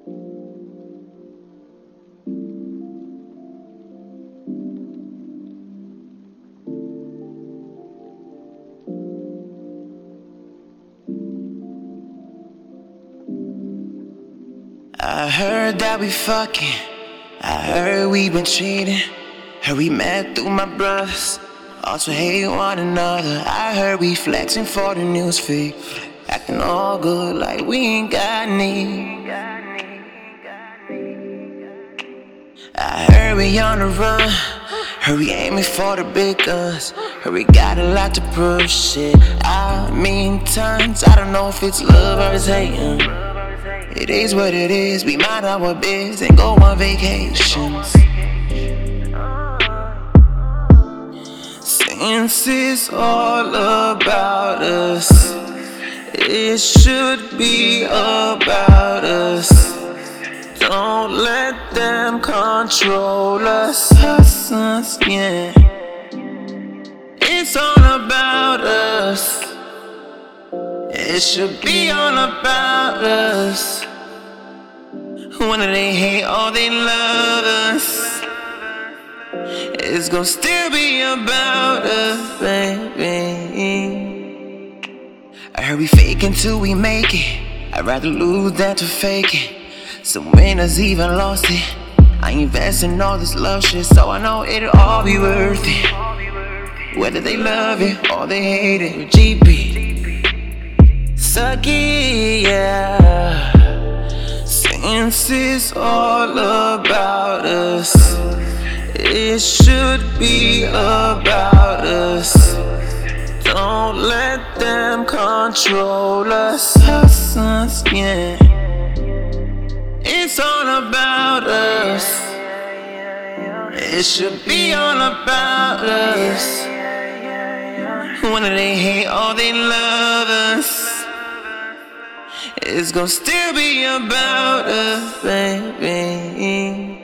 I heard that we fucking, I heard we been cheating. Heard we met through my brothers, also hate one another. I heard we flexing for the newsfeed, acting all good like we ain't got need. I heard we on the run, heard we aiming for the big guns. Heard we got a lot to prove, shit, I mean tons. I don't know if it's love or it's hating. It is what it is, we mind our biz and go on vacations. Since it's all about us, it should be about us. Don't let them control us, yeah. It's all about us. It should be all about us. When they hate or they love us, it's gon' still be about us, baby. I heard we fake until we make it. I'd rather lose than to fake it. Some winners even lost it. I invest in all this love shit, so I know it'll all be worth it. Whether they love it or they hate it, GP. Suck it, yeah. Since it's all about us, it should be about us. Don't let them control us, yeah. It's all about us. It should be all about us. When they hate or they love us, it's gon' still be about us, baby.